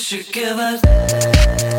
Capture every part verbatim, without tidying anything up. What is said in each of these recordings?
should give it.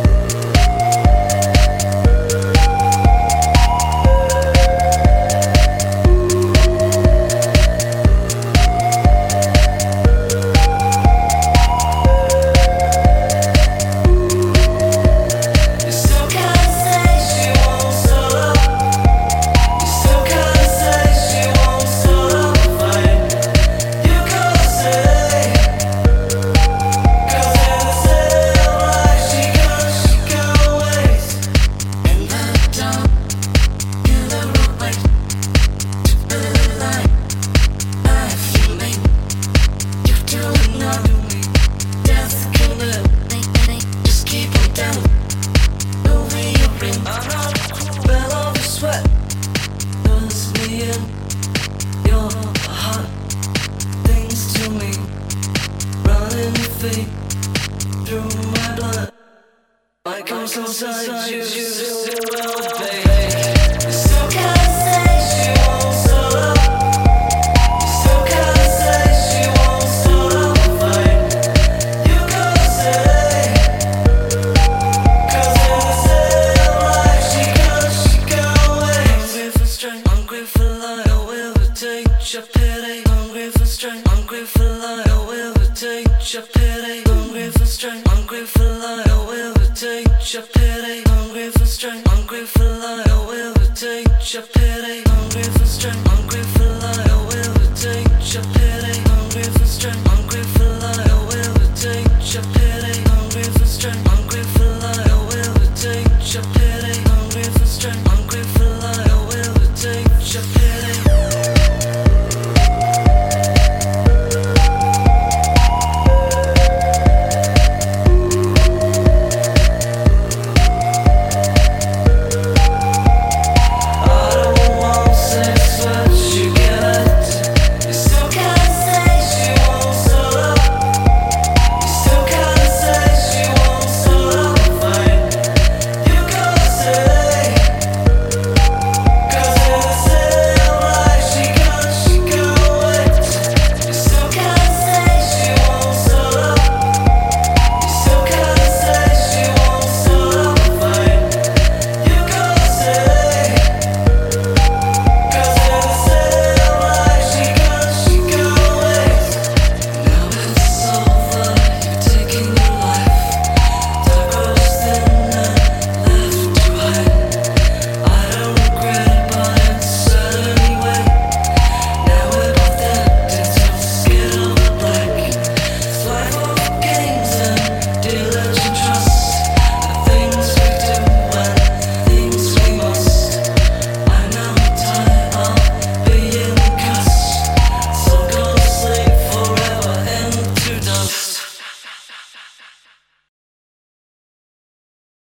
Through my blood, my comes inside you, well, baby. You still can't say she won't stop up. You still can't say she won't stop up a fight. You gotta say, 'cause in the same life she got, she got away. Hungry for strength, hungry for life. I will take your pity. Hungry for strength, hungry for life. I will take your pity. Hungry for strength, hungry for life. I will take your pity. Hungry for strength, hungry for life. I will take your pity. Hungry for strength, hungry for life. I will take your pity. Hungry for strength.